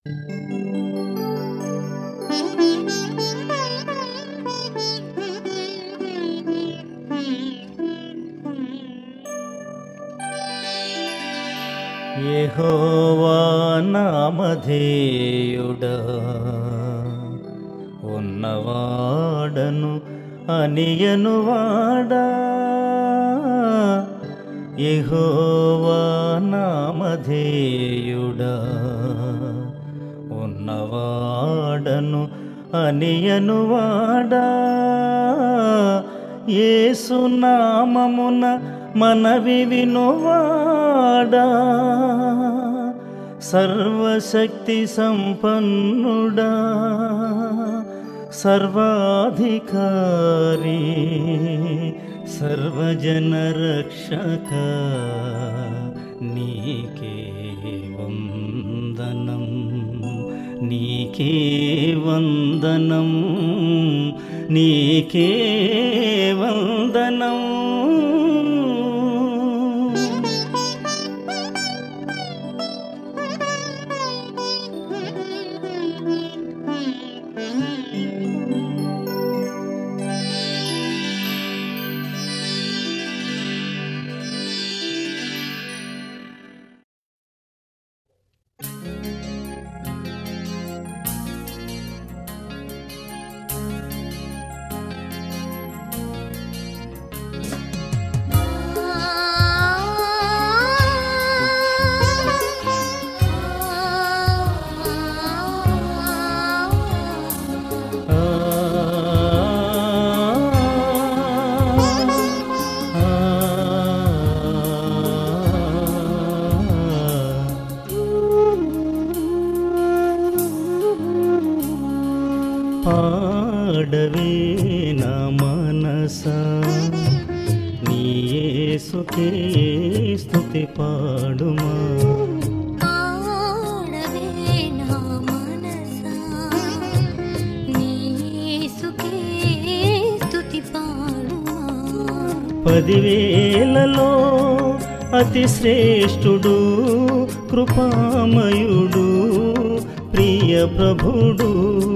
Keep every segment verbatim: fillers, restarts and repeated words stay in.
యెహోవా నామధేయుడా ఉన్నవాడను అనియనువాడా, యెహోవా నామధేయుడా ఉన్నవాడను అనియనువాడా, యేసు నామమున మనవి వినువాడా, సర్వశక్తి సంపన్నుడా, సర్వాధికారి, సర్వజన రక్షక, నీకే వందనం, నీకే వందనం, నీకే వందనం. పాడవే నా మనసా నీ యేసుకే స్తుతి పాడుమా, పాడవే నా మనసా నీ యేసుకే స్తుతి పాడుమా. పదివేలలో అతి శ్రేష్ఠుడు కృపామయుడు ప్రియ ప్రభుడు,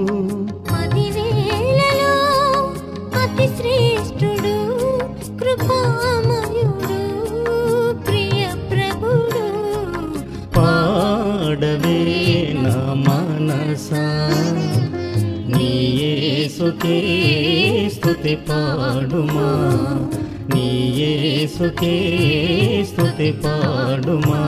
శ్రేష్ఠుడు కృపామయుడు ప్రియ ప్రభుడు. పాడవే నా మనసా నీ యేసుకే స్తుతి పాడుమా, నీ యేసుకే స్తుతి పాడుమా.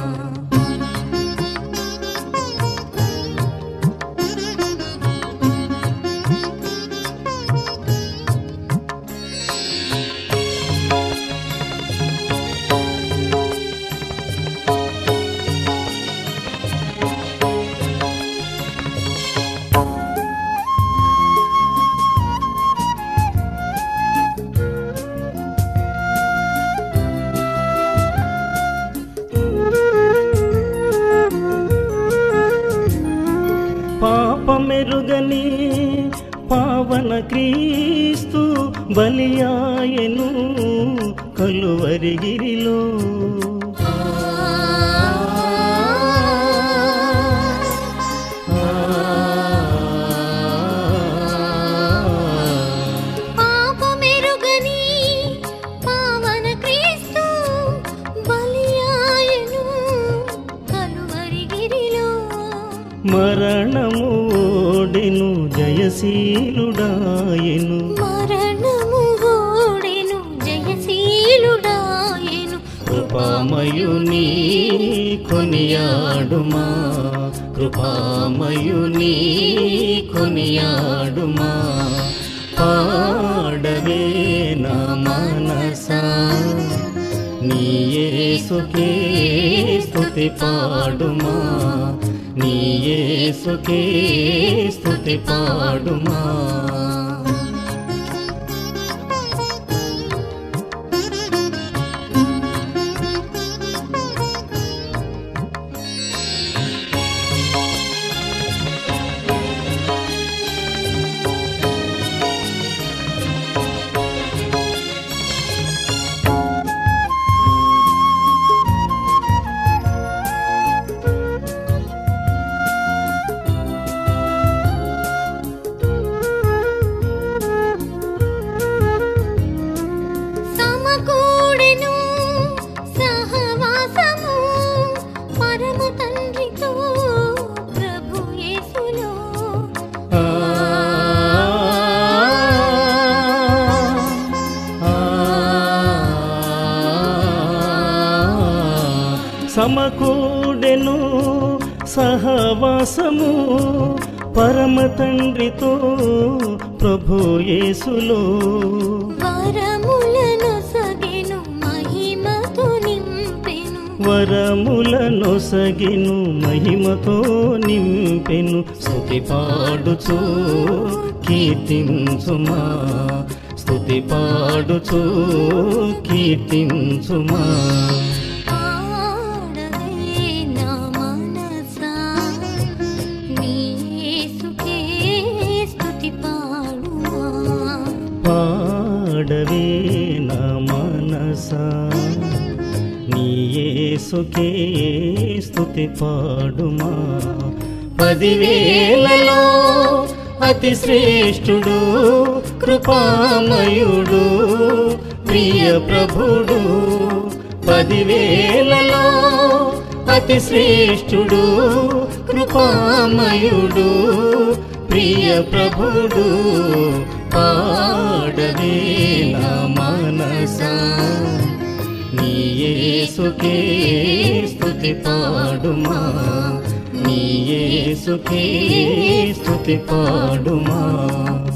పాపమెరుగని పావన క్రీస్తు బలియాయెను కలువరిగిరిలో, పాపమెరుగని పావన క్రీస్తు బలియాయెను కలువరిగిరిలో, మరణము ఓడెను జయశీలుడాయెను, మరణము ఓడెను జయశీలుడాయెను. కృపామయుని కొనియాడుమా, కృపామయుని కొనియాడుమా. పాడవే నా మనసా నీ యేసుకే స్తుతి పాడుమా, నీ యేసుకే స్తుతి పాడుమా. సమకూడెను సహవాసము పరమ తండ్రితో ప్రభు యేసులో. వరములను సగెను మహిమతో నింపెను వరములను సగిను మహిమతో నింపెను. స్తుతి పాడుచు కీర్తించుమా స్తుతి పాడుచు కీర్తించుమా. పాడవే నా మనసా నీ యేసుకే స్తుతి పాడుమా. పాడవే నా మనసా నీ యేసుకే స్తుతి పాడుమా. పదివేలలో అతి శ్రేష్ఠుడు కృపామయుడు ప్రియ ప్రభుడు. పదివేలలో అతి శ్రేష్ఠుడు కృపామయుడు ప్రియ ప్రభుడు. పాడవే నా మనసా నీ యేసుకే స్తుతి పాడుమా నీ యేసుకే స్తుతి పాడుమా.